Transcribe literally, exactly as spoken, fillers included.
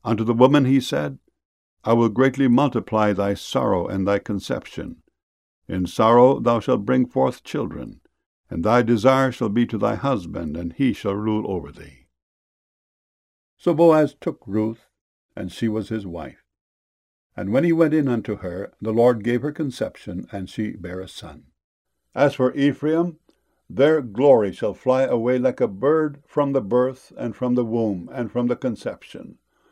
Unto the woman he said, I will greatly multiply thy sorrow and thy conception. In sorrow thou shalt bring forth children, and thy desire shall be to thy husband, and he shall rule over thee. So Boaz took Ruth, and she was his wife. And when he went in unto her, the Lord gave her conception, and she bare a son. As for Ephraim, their glory shall fly away like a bird from the birth, and from the womb, and from the conception.